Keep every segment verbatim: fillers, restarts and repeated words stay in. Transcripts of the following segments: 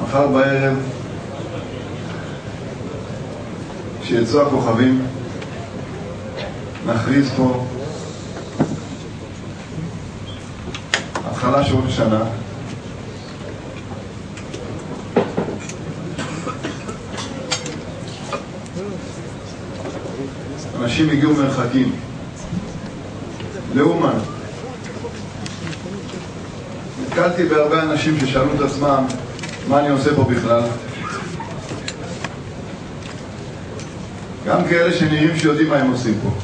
מחר בערב, כשיצאו הכוכבים, נכריז פה התחלה של עוד שנה. אנשים הגיעו מרחקים לאומן. נתקלתי בהרבה אנשים ששאלו את עצמם מה אני עושה פה בכלל. גם כאלה שנראים שיודעים מה הם עושים פה.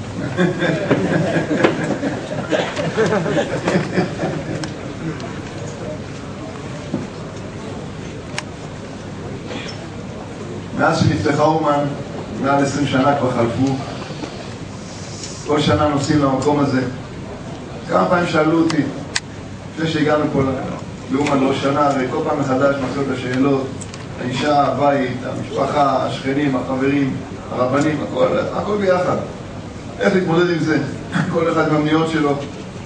מאז שנפתחה אומן, מעל עשרים שנה כבר חלפו. כל שנה נוסעים למקום הזה. כמה פעמים שאלו אותי, לפני שהגענו פה לאומן לא שנה, וכל פעם מחדש מחזור את השאלות, האישה, הבית, המשפחה, השכנים, החברים, הרבנים, הכל, הכל ביחד. איך להתמודד עם זה? כל אחד במניות שלו.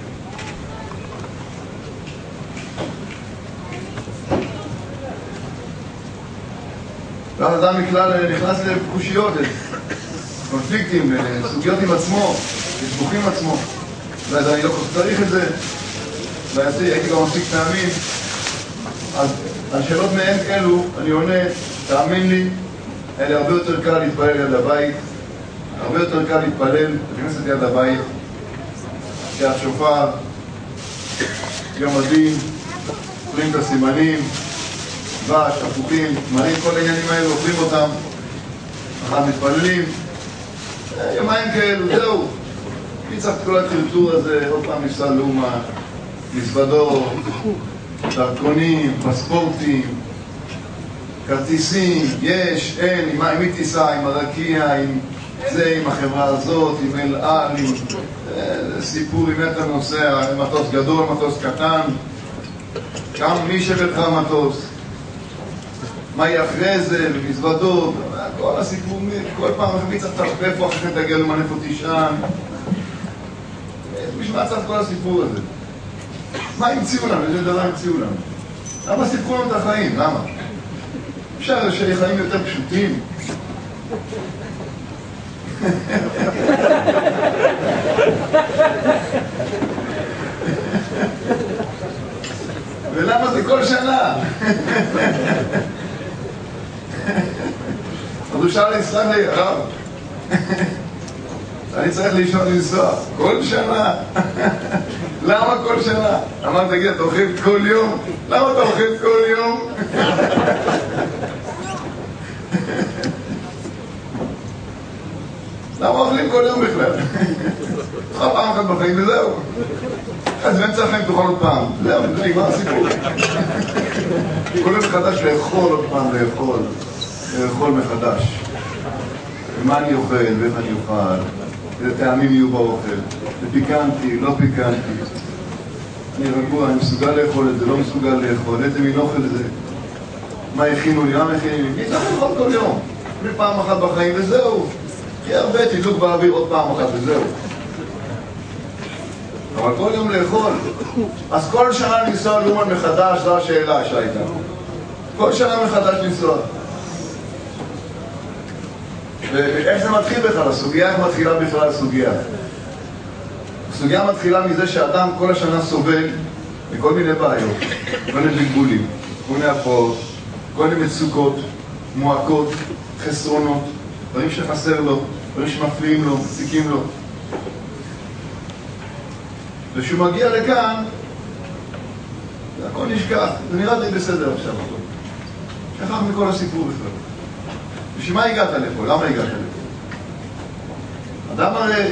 ואז אדם מכלל נכנס לקושיות, קונפליקטים, סוגיות עם עצמו, לסבוכים עם עצמו. ואז אני לא צריך את זה, והייתי גם מספיק פעמים. אז על שאלות מהן אלו, אני עונה, תאמין לי, היה לי הרבה יותר קל להתפלל ליד הבית, הרבה יותר קל להתפלל, לכנסת ליד הבית, תקיעת שופר, יום הדין, אוכלים את הסימנים, דבש, הפוכים, מראים כל העניינים האלו, אוכלים אותם, אחר מתפללים, יומיים כאלו, זהו. מי צריך את כל הטרטור הזה, עוד פעם ניסה לאומה, מזוודות, דרכונים, פספורטים, כרטיסים, יש, אין, עם מי טיסה, עם הרקיע, עם זה, עם החברה הזאת, עם אל על, עם סיפור, עם איך אתה נוסע, מטוס גדול, מטוס קטן, גם מי שבתך המטוס, מה יהיה אחרי זה, במזוודות, כל הסיפור, כל פעם מי צריך תרפף, אחרי כן תגיע למנף אותי שם. בשביל מה צריך כל הסיפור הזה? מה המציאו לנו? איזה דבר המציאו לנו? למה סיפרו לנו את החיים? למה? אפשר שיהיה חיים יותר פשוטים? ולמה זה כל שנה? אז אפשר לנסוע לי, הרב. אני צריך לישון לנסוע. כל שנה. למה כל שנה? אמר, תגיד, אתה אוכל כל יום? למה אתה אוכל כל יום? למה אוכלים כל יום בכלל? תאכל פעם אחת בחיים וזהו. אז באמצע החיים תאכל עוד פעם. זהו, זה נגמר הסיפור. כל יום מחדש לאכול עוד פעם, לאכול. לאכול מחדש. ומה אני אוכל, ואיך אני אוכל. איזה טעמים יהיו באוכל. זה פיקנטי, לא פיקנטי. אני רגוע, אני מסוגל לאכול את זה, לא מסוגל לאכול. איזה מין אוכל זה. מה הכינו לי, מה הכינו לי? מי צריך לאכול כל יום? פעם אחת בחיים וזהו. כי הרבה תדלוק באוויר עוד פעם אחת וזהו. אבל כל יום לאכול. אז כל שנה לנסוע לאומן מחדש, זו השאלה שהייתה. כל שנה מחדש לנסוע. ואיך זה מתחיל בכלל? הסוגיה, איך מתחילה בכלל הסוגיה? הסוגיה מתחילה מזה שאדם כל השנה סובל מכל מיני בעיות, כל מיני בלבולים, כל מיני הפרעות, כל מיני מצוקות, מועקות, חסרונות, דברים שחסר לו, דברים שמפריעים לו, מציקים לו. וכשהוא מגיע לכאן, הכל נשכח, זה נראה די בסדר עכשיו. שכח מכל הסיפור בכלל. בשביל מה הגעת לפה? למה הגעת לפה? אדם הרי,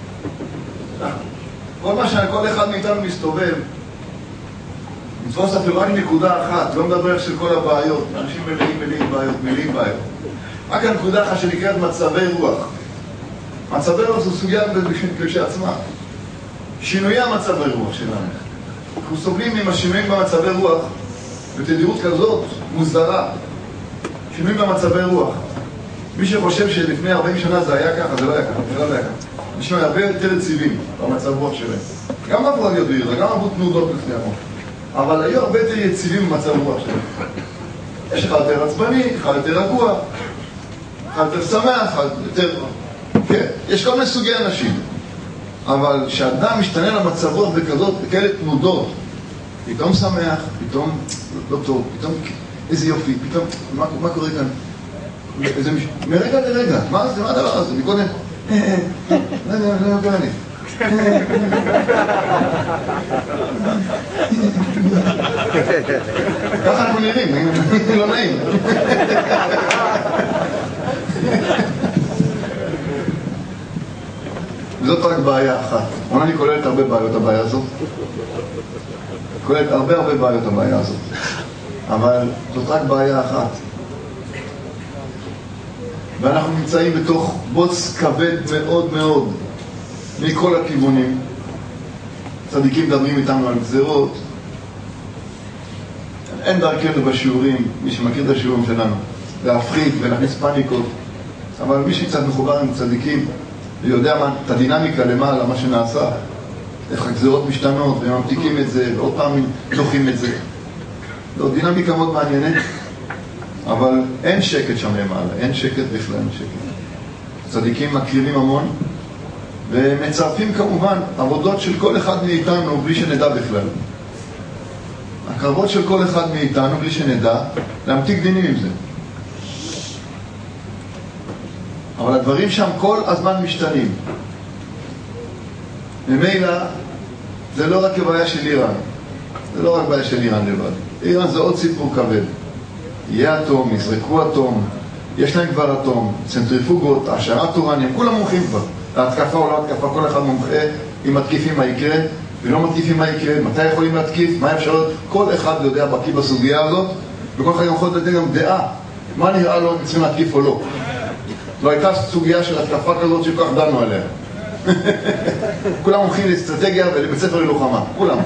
כל מה שכל אחד מאיתנו מסתובב, נתפוס אפילו רק נקודה אחת, לא מדבר של כל הבעיות, אנשים מלאים מלאים בעיות, מלאים בעיות. רק הנקודה אחת שנקראת מצבי רוח. מצבי רוח זו סוגיה כשעצמה. שינויי המצבי רוח שלנו. אנחנו סובלים עם השינויים במצבי רוח, בתדירות כזאת מוסדרה. שינויים במצבי רוח. מי שחושב שלפני ארבעים שנה זה היה ככה, זה לא היה ככה, זה לא היה ככה. אנשים הרבה יותר רציבים במצב רוח שלהם. גם עברו רדיו בעיר, גם עברו תנודות מסוימות. אבל היו הרבה יותר יציבים במצב רוח שלהם. יש אחד יותר עצבני, אחד יותר רגוע, אחד יותר שמח, אחד יותר... כן, יש כל מיני סוגי אנשים. אבל כשאדם משתנה למצבות בכזאת, בכאלה תנודות, פתאום שמח, פתאום לא טוב, פתאום איזה יופי, פתאום, מה, מה קורה כאן? איזה מש... מרגע לרגע, מה זה, מה הדבר הזה? מקודם, לא יודע, לא יודע לי. ככה אנחנו נראים, לא נעים. וזאת רק בעיה אחת. אומנם אני כוללת הרבה בעיות הבעיה הזאת. כוללת הרבה הרבה בעיות הבעיה הזאת. אבל זאת רק בעיה אחת. ואנחנו נמצאים בתוך בוץ כבד מאוד מאוד מכל הכיוונים. צדיקים מדברים איתנו על גזירות. אין דרכנו בשיעורים, מי שמכיר את השיעורים שלנו, להפחיד ולהכניס פניקות. אבל מי שקצת מחובר עם צדיקים, ויודע מה, את הדינמיקה למעלה, מה שנעשה, איך הגזירות משתנות, והם ממתיקים את זה, ועוד פעם דוחים את זה. זו דינמיקה מאוד מעניינת, אבל אין שקט שם למעלה, אין שקט בכלל, אין שקט. צדיקים מקריבים המון, ומצרפים כמובן עבודות של כל אחד מאיתנו בלי שנדע בכלל. הקרבות של כל אחד מאיתנו בלי שנדע, להמתיק דינים עם זה. אבל הדברים שם כל הזמן משתנים. ממילא, זה לא רק הבעיה של איראן. זה לא רק בעיה של איראן לבד. איראן זה עוד סיפור כבד. יהיה אטום, יזרקו אטום, יש להם כבר אטום, צנטריפוגות, השערת אורניום, כולם מומחים כבר. להתקפה או לא התקפה, כל אחד מומחה, אם מתקיפים מה יקרה, ולא מתקיפים מה יקרה, מתי יכולים להתקיף, מה אפשר, כל אחד יודע בקיא בסוגיה הזאת, וכל אחד יכול לתת גם דעה, מה נראה לו אם צריכים להתקיף או לא. לא הייתה סוגיה של התקפה כזאת שכל כך דנו עליה. כולם מומחים לאסטרטגיה ולבית ספר ללוחמה, כולם.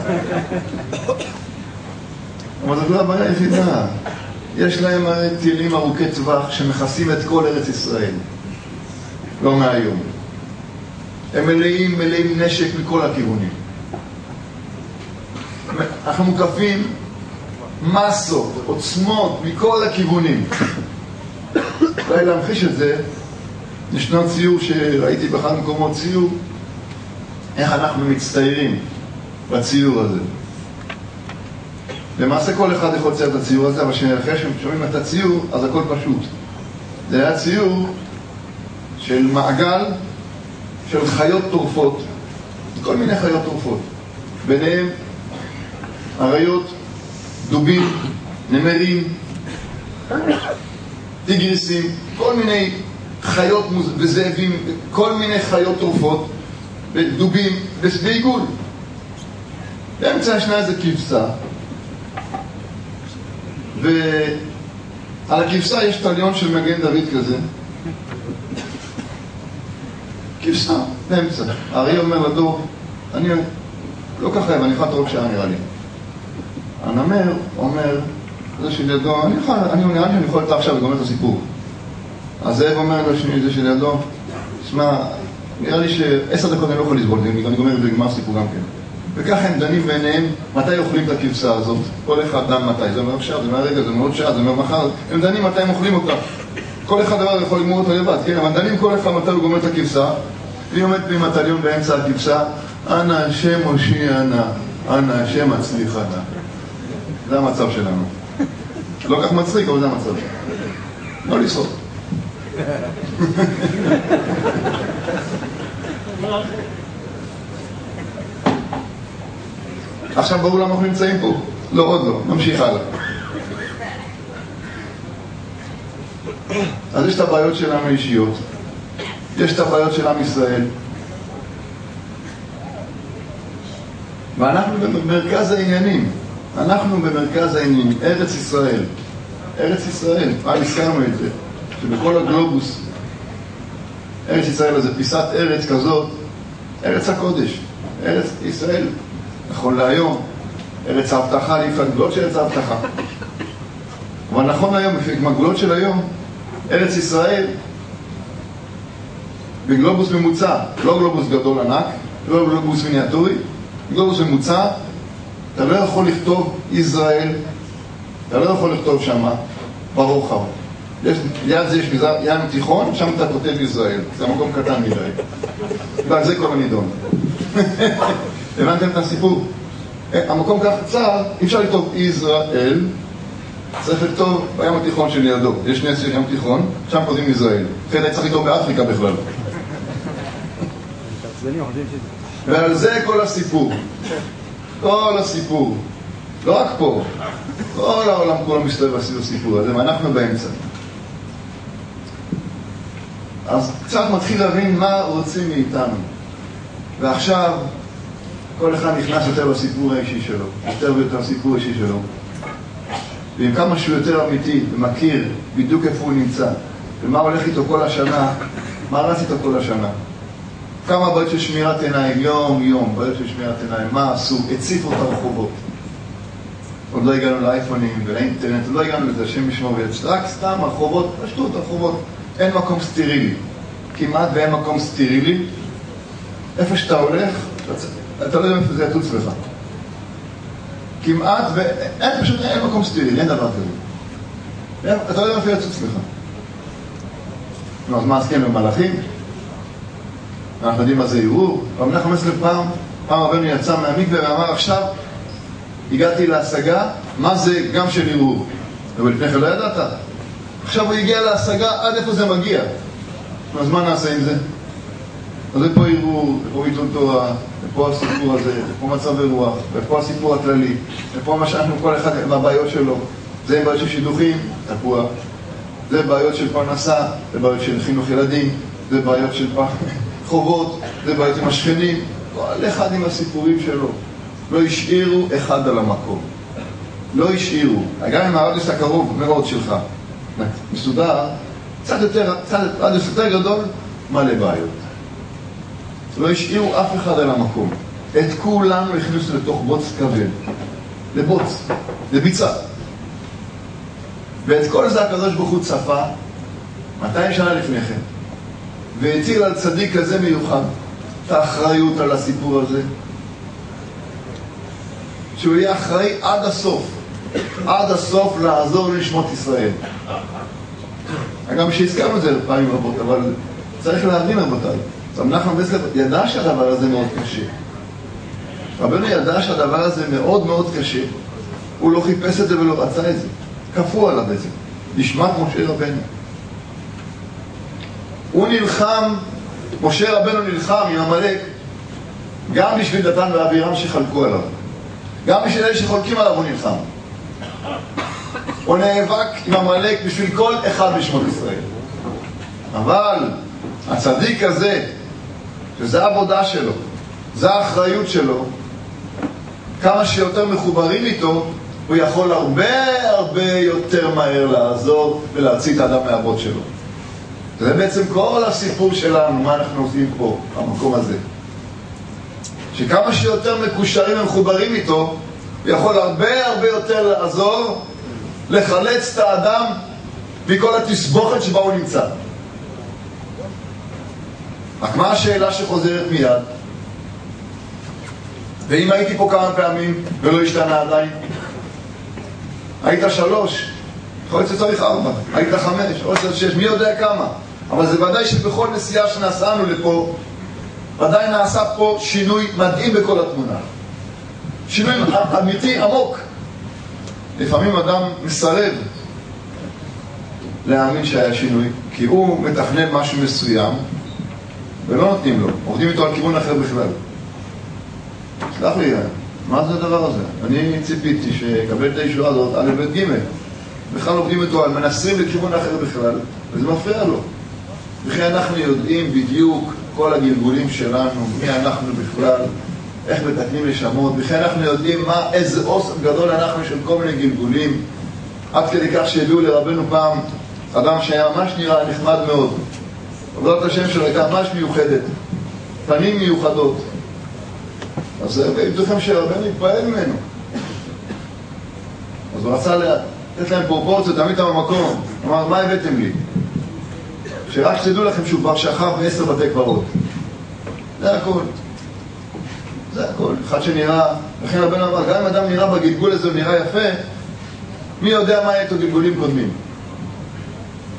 אבל זאת לא הבעיה היחידה. יש להם טילים ארוכי טווח שמכסים את כל ארץ ישראל. לא מהיום. הם מלאים, מלאים נשק מכל הכיוונים. אנחנו מוקפים מסות, עוצמות מכל הכיוונים. אולי להמחיש את זה, ישנו ציור שראיתי באחד מקומות ציור, איך אנחנו מצטיירים בציור הזה. למעשה כל אחד יכול לצייר את הציור הזה, אבל אחרי ששומעים את הציור, אז הכל פשוט. זה היה ציור של מעגל של חיות טורפות, כל מיני חיות טורפות. ביניהם אריות, דובים, נמרים, טיגריסים, כל מיני חיות וזאבים, כל מיני חיות טורפות, דובים, בעיגול. באמצע השנה איזה כבשה, ועל הכבשה יש טליון של מגן דוד כזה. כבשה, באמצע. הארי אומר לדוב, אני לא ככה, אבל אני יכול לתרוק שעה נראה לי. הנמר אומר, זה שלידו, אני יכול, אני נראה לי שאני יכול לתת עכשיו לגומר את הסיפור. הזאב אומר לשני, זה שלידו, תשמע, נראה לי שעשר דקות אני לא יכול לסבול, אני גומר את זה לגמר סיפור גם כן. וכך הם דנים ביניהם, מתי אוכלים את הכבשה הזאת, כל אחד דן מתי, זה אומר עכשיו, זה מהרגע, זה מאוד שעה, זה אומר מחר, הם דנים מתי הם אוכלים אותה. כל אחד דבר יכול לגמור אותו לבד, כן, אבל דנים כל אחד מתי הוא גומר את הכבשה, והיא עומדת עם הטליון באמצע הכבשה, אנא השם הושיע נא, אנא השם הצליחה נא. זה המצב שלנו. לא כך מצחיק, אבל זה המצב. לא לסחוק. עכשיו ברור למה אנחנו נמצאים פה? לא, עוד לא, נמשיך הלאה. אז יש את הבעיות שלנו אישיות, יש את הבעיות של עם ישראל, ואנחנו במרכז העניינים, אנחנו במרכז העניינים, ארץ ישראל, ארץ ישראל, פעם הזכרנו את זה, שבכל הגלובוס, ארץ ישראל זה פיסת ארץ כזאת, ארץ הקודש, ארץ ישראל, נכון להיום, ארץ ההבטחה, לפעמים הגבולות של ארץ ההבטחה. אבל נכון להיום, עם הגבולות של היום, ארץ ישראל, בגלובוס ממוצע, לא גלובוס גדול ענק, לא גלובוס מיניאטורי, גלובוס ממוצע, אתה לא יכול לכתוב ישראל, אתה לא יכול לכתוב שמה, ברוחב. יש, ליד זה יש ים תיכון, שם אתה כותב ישראל. זה מקום קטן מדי. ועל זה כל הנידון. הבנתם את הסיפור? המקום כך קצר, אי אפשר לכתוב ישראל, צריך לכתוב בים התיכון שלידו. יש נס של ים תיכון, שם כותבים ישראל. אחרי זה צריך לכתוב באפריקה בכלל. ועל זה כל הסיפור. כל הסיפור. לא רק פה. כל העולם כולו מסתובב עשינו סיפור הזה, ואנחנו באמצע. אז קצת מתחיל להבין מה רוצים מאיתנו. ועכשיו כל אחד נכנס יותר לסיפור האישי שלו, יותר ויותר סיפור האישי שלו. ועם כמה שהוא יותר אמיתי ומכיר בדיוק איפה הוא נמצא, ומה הולך איתו כל השנה, מה רץ איתו כל השנה. כמה בעיות של שמירת עיניים, יום יום, בעיות של שמירת עיניים, מה עשו, הציפו את הרחובות. עוד לא הגענו לאייפונים ולאינטרנט, עוד לא הגענו לזה, שם משמור ויצ... רק סתם הרחובות, פשטו את הרחובות. אין מקום סטרילי, כמעט ואין מקום סטרילי. איפה שאתה הולך, אתה לא יודע איפה זה יטוץ לך. כמעט ואין, פשוט אין מקום סטרילי, אין דבר כזה. אתה לא יודע איפה יטוץ לך. אז מה עסקים במלאכים? אנחנו יודעים מה זה ערעור. אבל אנחנו חמש עשרה פעם, פעם רבנו יצא מהמקווה ואמר עכשיו, הגעתי להשגה, מה זה גם של ערעור. אבל לפני כן לא ידעת. עכשיו הוא הגיע להשגה, עד איפה זה מגיע. אז מה נעשה עם זה? אז פה ערעור, פה ביטול תורה, ופה הסיפור הזה, ופה מצב הרוח, ופה הסיפור הכללי, ופה מה שאנחנו כל אחד מהבעיות שלו. זה בעיות של שידוכים, תפוע. זה בעיות של פרנסה, זה בעיות של חינוך ילדים, זה בעיות של חובות, זה בעיות עם השכנים. כל אחד עם הסיפורים שלו. לא השאירו אחד על המקום. לא השאירו. גם עם הרדיוס הקרוב מאוד שלך. מסודר, קצת יותר, קצת רדיוס יותר גדול, מלא בעיות. לא השאירו אף אחד על המקום. את כולנו הכניסו לתוך בוץ כבד. לבוץ, לביצה. ואת כל זה הקדוש ברוך הוא צפה, מאתיים שנה לפני כן, והציל על צדיק כזה מיוחד, את האחריות על הסיפור הזה, שהוא יהיה אחראי עד הסוף, עד הסוף לעזור לנשמות ישראל. גם שהזכרנו את זה לפעמים רבות, אבל צריך להבין רבותיי. מנחם ברסלב ידע שהדבר הזה מאוד קשה. רבנו ידע שהדבר הזה מאוד מאוד קשה. הוא לא חיפש את זה ולא רצה את זה. כפו עליו את זה. נשמת משה רבנו. הוא נלחם, משה רבנו נלחם עם עמלק, גם בשביל דתן ואבירם שחלקו עליו. גם בשביל אלה שחולקים עליו הוא נלחם. הוא נאבק עם עמלק בשביל כל אחד משמות ישראל. אבל הצדיק הזה, שזה העבודה שלו, זה האחריות שלו, כמה שיותר מחוברים איתו, הוא יכול הרבה הרבה יותר מהר לעזור ולהציל את האדם מהעבוד שלו. זה בעצם כל הסיפור שלנו, מה אנחנו עושים פה, במקום הזה. שכמה שיותר מקושרים ומחוברים איתו, הוא יכול הרבה הרבה יותר לעזור לחלץ את האדם מכל התסבוכת שבה הוא נמצא. רק מה השאלה שחוזרת מיד? ואם הייתי פה כמה פעמים ולא השתנה עדיין? היית שלוש, יכול להיות שצריך ארבע, היית חמש, יכול להיות שש, מי יודע כמה. אבל זה ודאי שבכל נסיעה שנסענו לפה, ודאי נעשה פה שינוי מדהים בכל התמונה. שינוי אמיתי עמוק. לפעמים אדם מסרב להאמין שהיה שינוי, כי הוא מתכנן משהו מסוים, ולא נותנים לו, עובדים איתו על כיוון אחר בכלל. סלח לי, מה זה הדבר הזה? אני ציפיתי שקבל את הישועה הזאת על בית ג' בכלל עובדים איתו על מנסרים לכיוון אחר בכלל, וזה מפריע לו. וכי אנחנו יודעים בדיוק כל הגלגולים שלנו, מי אנחנו בכלל, איך מתקנים לשמות, וכי אנחנו יודעים מה, איזה אוסף גדול אנחנו של כל מיני גלגולים, עד כדי כך שהביאו לרבנו פעם אדם שהיה ממש נראה נחמד מאוד. עבודת השם שלו הייתה ממש מיוחדת, פנים מיוחדות. אז הבטוחם שרבנו התפעל ממנו. אז הוא רצה לתת להם פרופורציות, תמיד את המקום. הוא אמר, מה הבאתם לי? שרק שתדעו לכם שהוא כבר שכב בעשר בתי קברות. זה הכל. זה הכל. אחד שנראה, לכן רבנו אמר, גם אם אדם נראה בגלגול הזה, הוא נראה יפה, מי יודע מה יהיה איתו גלגולים קודמים?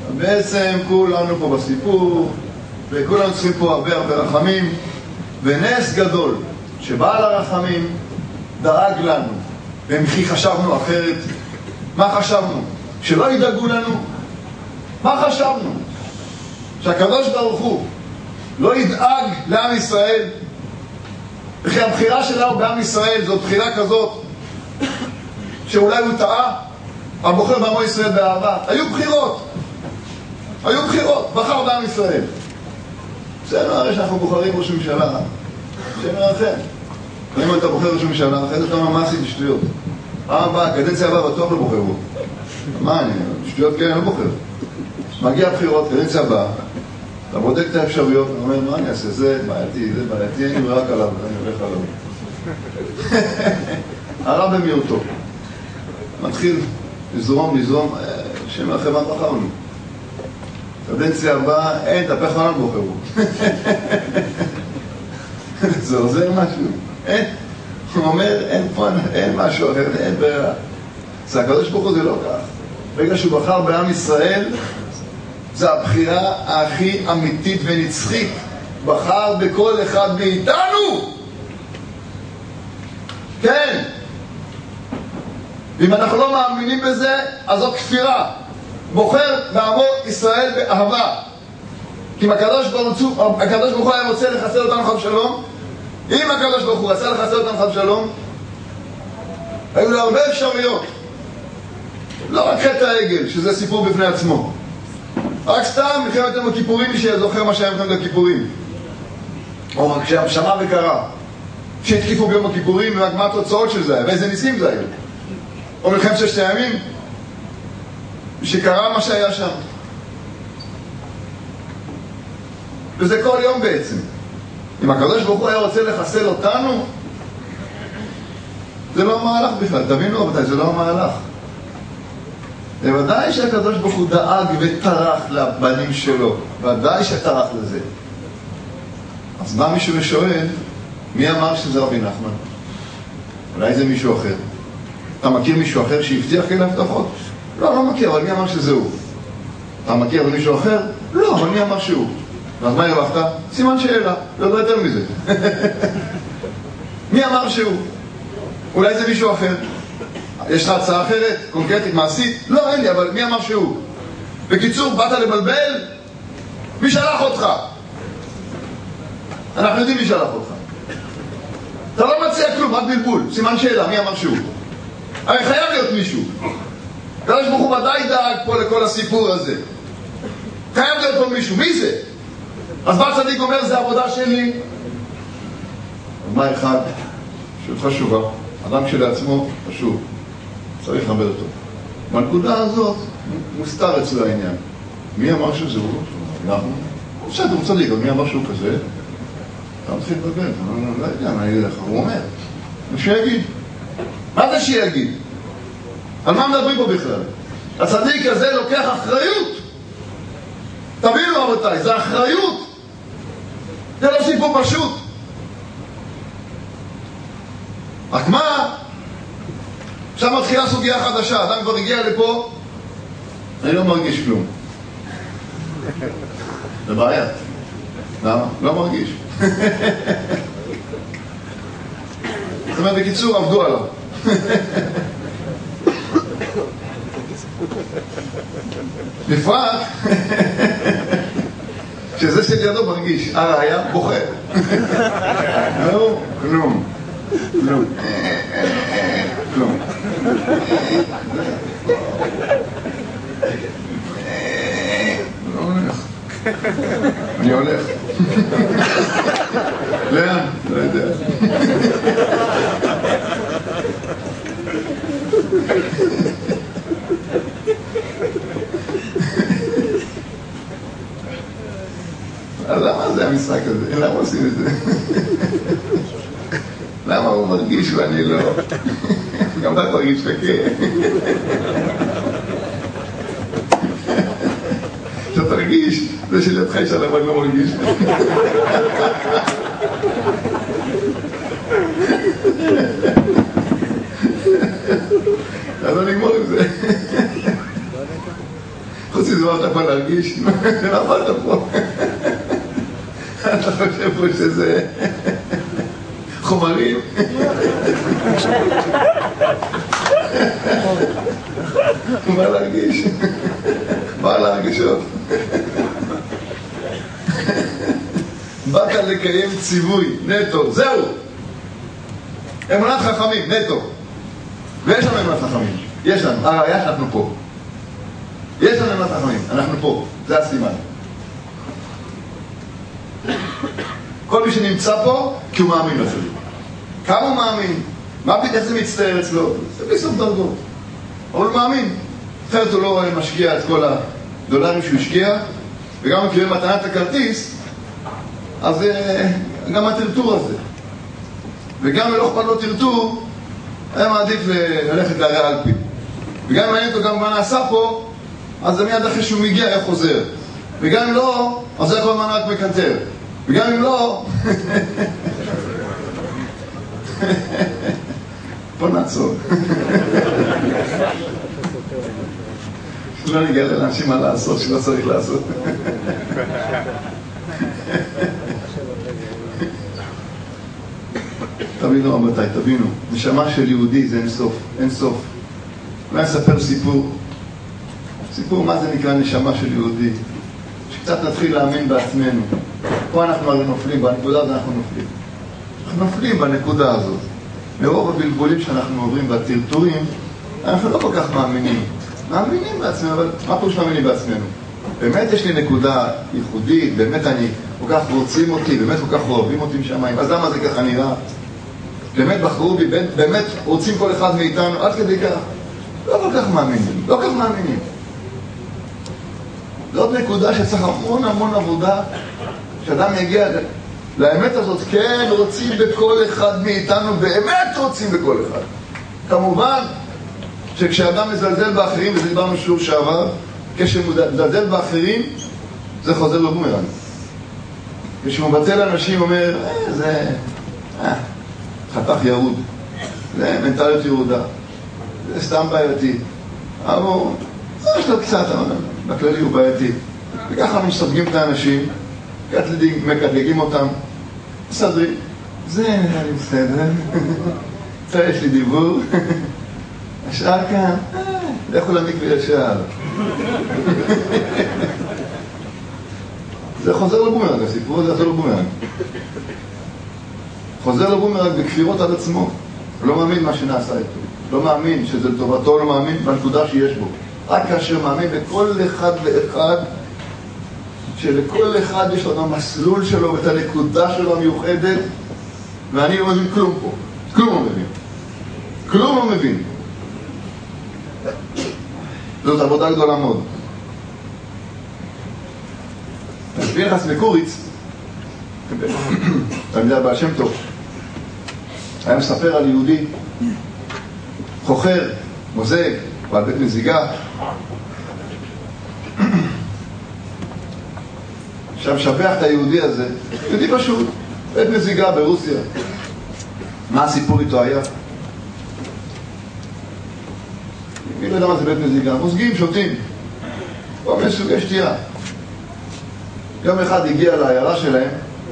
בעצם כולנו פה בסיפור, וכולנו צריכים פה הרבה הרבה רחמים, ונס גדול שבעל הרחמים דאג לנו, ומחי חשבנו אחרת. מה חשבנו? שלא ידאגו לנו? מה חשבנו? שהקדוש ברוך הוא לא ידאג לעם ישראל? וכי הבחירה שלנו בעם ישראל זו בחירה כזאת שאולי הוא טעה? הבוחר בעמו ישראל באהבה. היו בחירות, היו בחירות, בחר בעם ישראל. בסדר, הרי שאנחנו בוחרים ראש ממשלה, שאומר לכם, אם אתה בוחר ראש ממשלה, אחרי זה אתה אומר מה עשיתי שטויות. פעם הבאה, הקדנציה הבאה בטוח לא בוחר בו. מה אני, שטויות כאלה לא בוחר. מגיע הבחירות, קדנציה הבאה, אתה בודק את האפשרויות, אתה אומר מה אני אעשה, זה בעייתי, זה בעייתי, אין לי רק עליו, אני הולך עליו. הרע במיעוטו. מתחיל לזרום, לזרום, שם לכם מה בחרנו. קדנציה הבאה, אין, תפך עליו בוחר בו. זה עוזר משהו. אין. הוא אומר, אין פה, אין משהו אחר, אין ברירה. זה הקדוש ברוך הוא זה לא כך. ברגע שהוא בחר בעם ישראל, זה הבחירה הכי אמיתית ונצחית. בחר בכל אחד מאיתנו. כן. ואם אנחנו לא מאמינים בזה, אז זאת כפירה. בוחר בעמו ישראל באהבה. כי אם הקדוש ברוך הוא היה רוצה לחסל אותנו חד שלום, אם הקדוש ברוך הוא רצה לחסל אותנו חד שלום, היו לו הרבה אפשרויות. לא רק חטא העגל, שזה סיפור בפני עצמו. רק סתם מלחמת יום הכיפורים, מי שזוכר מה שהיה מלחמת הכיפורים. או כששמע וקרא. שהתקיפו ביום הכיפורים, ומה התוצאות של זה, ואיזה ניסים זה היה. או מלחמת ששת הימים, שקרה מה שהיה שם. וזה כל יום בעצם. אם הקדוש ברוך הוא היה רוצה לחסל אותנו, זה לא המהלך בכלל. תבינו רבותיי, זה לא המהלך. בוודאי שהקדוש ברוך הוא דאג וטרח לבנים שלו. ודאי שטרח לזה. אז בא מישהו ושואל, מי אמר שזה רבי נחמן? אולי זה מישהו אחר. אתה מכיר מישהו אחר שהבטיח כאלה הבטחות? לא, לא מכיר, אבל מי אמר שזה הוא? אתה מכיר מישהו אחר? לא, אבל מי אמר שהוא? אז מה הרווחת? סימן שאלה, לא יותר מזה. מי אמר שהוא? אולי זה מישהו אחר. יש לך הצעה אחרת, קונקרטית, מעשית? לא, אין לי, אבל מי אמר שהוא? בקיצור, באת לבלבל? מי שלח אותך? אנחנו יודעים מי שלח אותך. אתה לא מציע כלום, רק בלבול, סימן שאלה, מי אמר שהוא? הרי חייב להיות מישהו. הקדוש ברוך הוא ודאי דאג פה לכל הסיפור הזה. חייב להיות פה מישהו, מי זה? אז בא צדיק אומר, זה עבודה שלי. מה אחד שהוא חשובה, אדם שלעצמו חשוב, צריך לכבד אותו. בנקודה הזאת מוסתר אצלו העניין. מי אמר שזה הוא? אנחנו? בסדר, הוא צדיק, אבל מי אמר שהוא כזה? אתה מתחיל לדבר, אתה לא יודע מה יגיד לך, הוא אומר. שיגיד. מה זה שיגיד? על מה מדברים פה בכלל? הצדיק הזה לוקח אחריות. תבינו רבותיי, זה אחריות. זה לא סיפור פשוט. רק מה? עכשיו מתחילה סוגיה חדשה. אדם כבר הגיע לפה, אני לא מרגיש כלום. זה בעיה. למה? לא מרגיש. זאת אומרת, בקיצור, עבדו עליו. בפרט שזה שלידו מרגיש, הראיה בוכה. לא, כלום. כלום. כלום. לא הולך. אני הולך. לאן? לא יודע. אז למה זה המשחק הזה? למה עושים את זה? למה הוא מרגיש ואני לא? גם אתה תרגיש חכה. שאתה תרגיש, זה שלידך ישאל אבל לא מרגיש. אז לא נגמור עם זה. חוץ מוציא, זה מה אתה יכול להרגיש? למה אתה פה? אתה חושב פה שזה חומרים? מה להרגיש? מה להרגישות? באת לקיים ציווי, נטו, זהו! אמונת חכמים, נטו. ויש לנו אמונת חכמים, יש לנו, הראיה שאנחנו פה. יש לנו אמונת חכמים, אנחנו פה, זה הסימן. כל מי שנמצא פה, כי הוא מאמין לצדיק. כמה הוא מאמין? מה בדיוק איך זה מצטער אצלו? זה בלי סוף דרגות. אבל הוא מאמין. אחרת הוא לא משקיע את כל הדולרים שהוא השקיע, וגם הוא קיבל מתנת הכרטיס, אז גם הטרטור הזה. וגם אם לא אכפת לו טרטור, היה מעדיף ללכת להרי אלפי. וגם אם מעניין אותו גם מה נעשה פה, אז זה מיד אחרי שהוא מגיע היה חוזר. וגם אם לא, אז זה כל הזמן רק מקנטר. וגם אם לא... פה נעצור. שלא נגיע לאנשים מה לעשות, שלא צריך לעשות. תבינו רבותיי, תבינו, נשמה של יהודי זה אין סוף, אין סוף. אולי נספר סיפור, סיפור מה זה נקרא נשמה של יהודי, שקצת נתחיל להאמין בעצמנו. פה אנחנו הרי נופלים, בנקודה הזאת אנחנו נופלים. אנחנו נופלים בנקודה הזאת. מרוב הבלבולים שאנחנו עוברים והטרטורים, אנחנו לא כל כך מאמינים. מאמינים בעצמנו, אבל מה פה שמאמינים בעצמנו? באמת יש לי נקודה ייחודית, באמת אני כל כך רוצים אותי, באמת כל כך אוהבים אותי משמיים, אז למה זה ככה נראה? באמת בחרו בי, באמת רוצים כל אחד מאיתנו, עד כדי כך. לא כל כך מאמינים, לא כל כך מאמינים. זאת נקודה שצריך המון המון עבודה, שאדם יגיע לאמת הזאת, כן, רוצים בכל אחד מאיתנו, באמת רוצים בכל אחד. כמובן, שכשאדם מזלזל באחרים, וזה דיברנו שיעור שעבר, כשמזלזל באחרים, זה חוזר לבומרנג. כשהוא מבטל אנשים, אומר, אה, זה... אה, חתך ירוד. זה מנטליות ירודה. זה סתם בעייתי. אבל, יש לו קצת, בכללי הוא בעייתי. וככה מסתרגים את האנשים, מקדגים אותם, מסדרים. זה נראה לי בסדר. עכשיו יש לי דיבור. השאר כאן, לכו למקווה ישר. זה חוזר לבומרנג, הסיפור הזה חוזר לבומרנג. חוזר לבומרנג בכפירות על עצמו. הוא לא מאמין מה שנעשה איתו. לא מאמין שזה לטובתו, לא מאמין בנקודה שיש בו. רק כאשר מאמין בכל אחד ואחד, שלכל אחד יש לו את המסלול שלו ואת הנקודה שלו המיוחדת, ואני לא מבין כלום פה. כלום לא מבין. כלום לא מבין. זאת עבודה גדולה מאוד. פנחס מקוריץ, תלמיד הבעל שם טוב, היה מספר על יהודי חוכר, מוזג, בעל בית מזיגה. עכשיו משבח את היהודי הזה, יהודי פשוט, בית מזיגה ברוסיה. מה הסיפור איתו היה? מי לא יודע מה זה בית מזיגה? מוזגים, שותים. כל מיני סוגי שתייה. יום אחד הגיע לעיירה שלהם,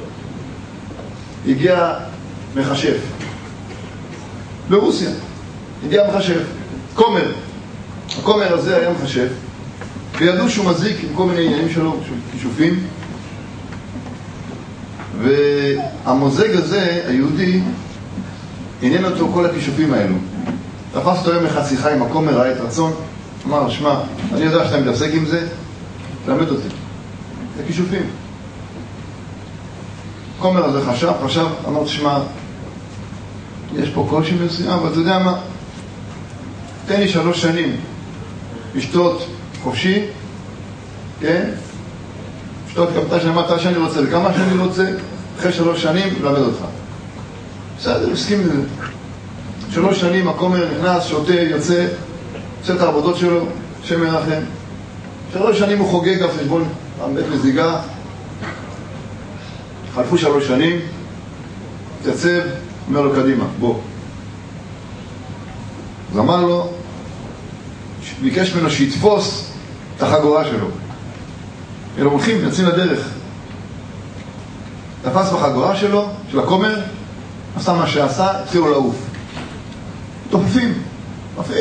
הגיע מחשב. ברוסיה. הגיע מחשב. כומר. הכומר הזה היה מחשב. וידעו שהוא מזיק עם כל מיני עניינים שלו, כישופים. והמוזג הזה, היהודי, עניין אותו כל הכישופים האלו. תפס אותו יום אחד שיחה עם הכומר, ראה את רצון, אמר, שמע, אני יודע שאתה מתעסק עם זה, תלמד אותי. זה כישופים. הכומר הזה חשב, חשב, אמר, שמע, יש פה קושי מסוים, אבל אתה יודע מה? תן לי שלוש שנים לשתות חופשי, כן? לשתות כמתה שאני אמרת שאני רוצה, וכמה שאני רוצה, אחרי שלוש שנים, ללמד אותך. בסדר, הסכים לזה. שלוש שנים הכומר נכנס, שותה, יוצא, עושה את העבודות שלו, שם מרחם. שלוש שנים הוא חוגג על חשבון בית מזיגה. חלפו שלוש שנים, תצב, אומר לו קדימה, בוא. אז אמר לו, ביקש ממנו שיתפוס את החגורה שלו. הם הולכים, יוצאים לדרך. תפס בחגורה שלו, של הכומר, עשה מה שעשה, התחילו לעוף. תופפים, תופפים.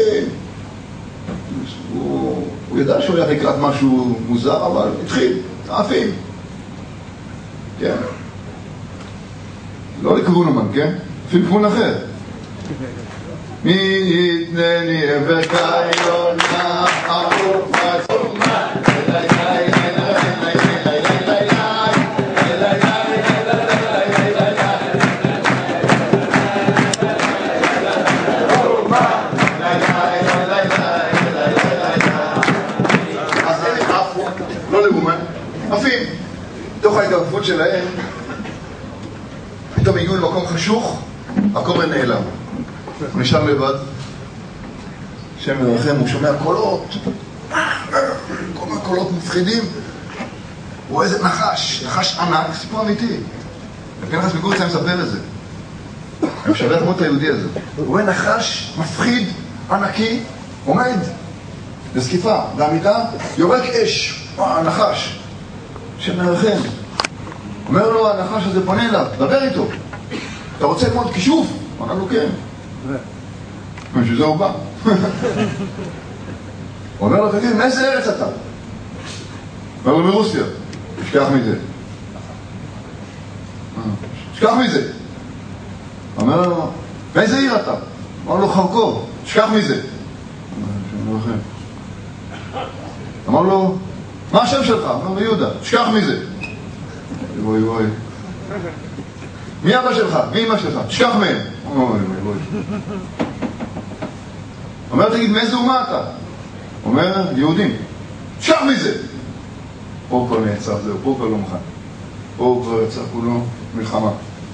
הוא, הוא ידע שהוא היה לקראת משהו מוזר, אבל התחיל, תעפים. כן. לא לכיוון אומן, כן? אפילו כיוון אחר. מי יתנני וקייונה ארוך עצומה לא לגומן, עפים תוך ההתערפות שלהם פתאום הגיעו למקום חשוך, הכומר נעלם. הוא נשאר לבד, שם מרחם, הוא שומע קולות, כל מיני קולות מפחידים. הוא רואה איזה נחש, נחש ענק, סיפור אמיתי. ופנחס מגוריצה מספר את זה. אני משווה כמו את היהודי הזה. הוא רואה נחש מפחיד, ענקי, עומד לזקיפה, בעמידה, יורק אש, הנחש, שם מרחם. אומר לו, הנחש הזה פונה אליו, דבר איתו. אתה רוצה ללמוד כישוף? הוא ענה לו כן. בשביל זה הוא בא. הוא אומר לו, תגיד, מאיזה ארץ אתה? אומר לו, מרוסיה. שכח מזה. שכח מזה. אומר לו, מאיזה עיר אתה? אמר לו, חרקוב. שכח מזה. אמר לו, מה השם שלך? אמר לו, יהודה. שכח מזה. בואי בואי. מי אבא שלך? מי אמא שלך? שכח מהם. אוי אוי אוי. אומר, תגיד, מאיזה אומה אתה? אומר, יהודים. שכח מזה. פה כבר נעצר, זהו, פה כבר לא מוכן. פה כבר יצא כולו מלחמה.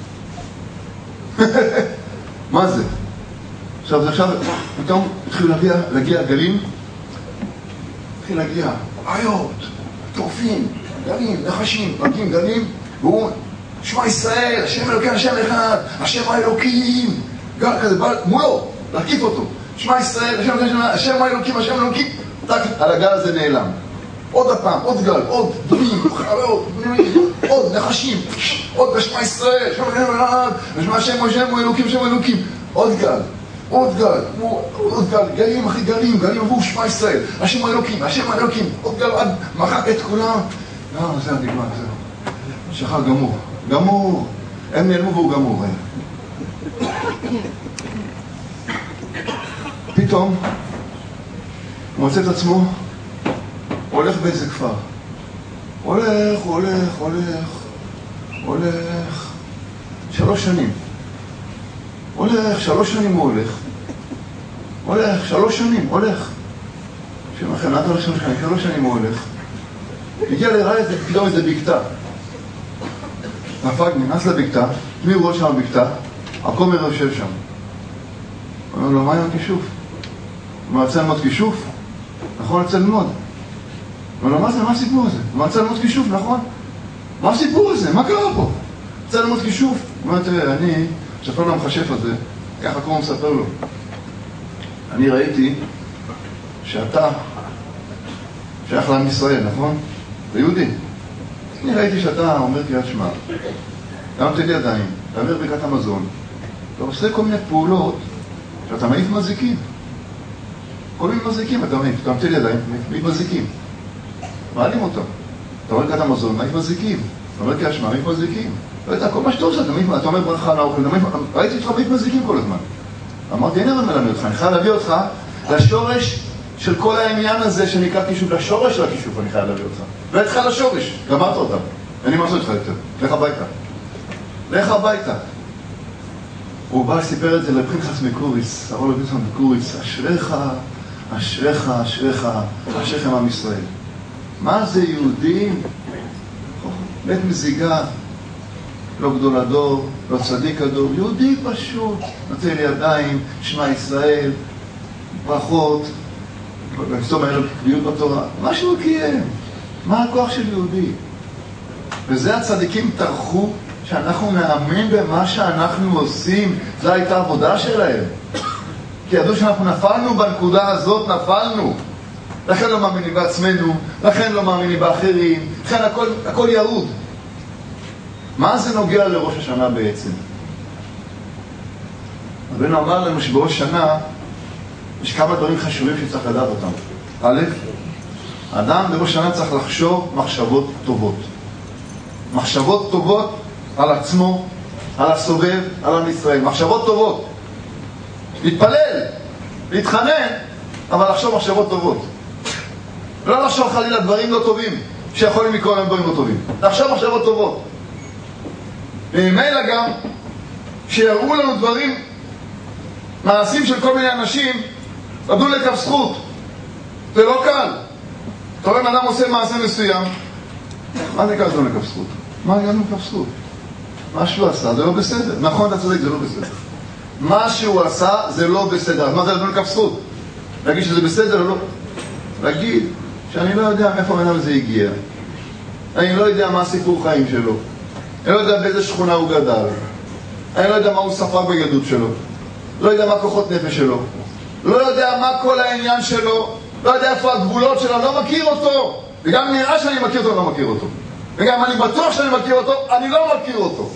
מה זה? עכשיו, זה עכשיו, פתאום התחילו להגיע, להגיע גלים. התחיל להגיע בעיות, טורפים, גלים, נחשים, פרקים, גלים, והוא, שמע ישראל, השם אלוקי, השם אחד, השם האלוקים, גל כזה, בא מולו, להקיף אותו. שמע ישראל, השם אלוקי, השם האלוקים, השם האלוקים, על הגל הזה נעלם. עוד הפעם, עוד גל, עוד דמים, חראות, עוד נחשים, עוד בשמע ישראל, השם אלוקי, ושמע השם, השם האלוקים, השם האלוקים, עוד גל. עוד גל, עוד גל, גלים אחי גלים, גלים עבור שמע ישראל, השם האלוקים, השם האלוקים, עוד גל עד מחק את כולם. לא, זה נגמר, זהו. שחר גמור, גמור, הם נעלמו והוא גמור. פתאום הוא מוצא את עצמו, הולך באיזה כפר. הולך, הולך, הולך, הולך, שלוש שנים. הולך, שלוש שנים הוא הולך. הולך, שלוש שנים, הולך. שמכן, עד הולך שלוש שנים, שלוש שנים הוא הולך. הגיע לראה את זה, פתאום איזה בקתה. נפק, נכנס לבקתה, מי הוא רואה שם בבקתה? הכומר יושב שם. הוא אומר לו, מה עם הכישוף? הוא אומר, רוצה ללמוד כישוף? נכון, רוצה ללמוד. הוא אומר לו, מה זה, מה הסיפור הזה? הוא אומר, רוצה ללמוד כישוף, נכון? מה הסיפור הזה? מה קרה פה? רוצה ללמוד כישוף? הוא אומר, תראה, אני... שפר לו המחשף הזה, ככה כמו הוא מספר לו. אני ראיתי שאתה שייך לעם ישראל, נכון? זה יהודי. אני ראיתי שאתה אומר קריאת שמע, אתה נותן ידיים, אתה אומר ברכת המזון, אתה עושה כל מיני פעולות שאתה מעיף מזיקים. כל מיני מזיקים אתה מעיף, אתה נותן ידיים, מעיף מזיקים. מעלים אותם. אתה אומר ברכת המזון, מעיף מזיקים. אתה אומר קריאת שמע, מעיף מזיקים. לא יודע, כל מה שאתה עושה, אתה אומר ברכה על האוכל, ראיתי אותך מעיף מזיקים כל הזמן. אמרתי, אין אבל מלמד אותך, אני חייב להביא אותך לשורש של כל העניין הזה שנקרא כישוף, לשורש של הכישוף אני חייב להביא אותך. ואתך לשורש, גמרת אותם. אין לי מה לעשות איתך יותר, לך הביתה. לך הביתה. הוא בא לסיפר את זה לפנחס מקוריץ, הרב פנחס מקוריץ, אשריך, אשריך, אשריך, אשריכם עם ישראל. מה זה יהודים? בית מזיגה. לא גדול הדור, לא צדיק הדור, יהודי פשוט, נותן לי ידיים, שמע ישראל, ברכות, זאת אומרת, קביעות בתורה, מה שהוא קיים, מה הכוח של יהודי? וזה הצדיקים טרחו שאנחנו נאמין במה שאנחנו עושים, זו הייתה עבודה שלהם. כי ידעו שאנחנו נפלנו בנקודה הזאת, נפלנו. לכן לא מאמינים בעצמנו, לכן לא מאמינים באחרים, לכן הכל, הכל ירוד. מה זה נוגע לראש השנה בעצם? רבנו אמר לנו שבראש שנה יש כמה דברים חשובים שצריך לדעת אותם. א', האדם בראש שנה צריך לחשוב מחשבות טובות. מחשבות טובות על עצמו, על הסובב, על עם ישראל. מחשבות טובות. להתפלל, להתחנן, אבל לחשוב מחשבות טובות. לא לחשוב חלילה דברים לא טובים, שיכולים לקרוא להם דברים לא טובים. לחשוב מחשבות טובות. וממילא גם, שיראו לנו דברים, מעשים של כל מיני אנשים, לדון לכף זכות. זה לא קל. אתה רואה, אדם עושה מעשה מסוים, מה זה קל לדון לכף זכות? מה הגענו לכף זכות? מה שהוא עשה זה לא בסדר. נכון, אתה צודק, זה לא בסדר. מה שהוא עשה זה לא בסדר. אז מה זה לדון לכף זכות? להגיד שזה בסדר או לא? להגיד שאני לא יודע מאיפה המנהל הזה הגיע. אני לא יודע מה הסיפור חיים שלו. אני לא יודע באיזה שכונה הוא גדל. אני לא יודע מה הוא ספק בילדות שלו. לא יודע מה כוחות נפש שלו. לא יודע מה כל העניין שלו. לא יודע איפה הגבולות שלו. לא מכיר אותו. וגם נראה שאני מכיר אותו, לא מכיר אותו. וגם אני בטוח שאני מכיר אותו, אני לא מכיר אותו.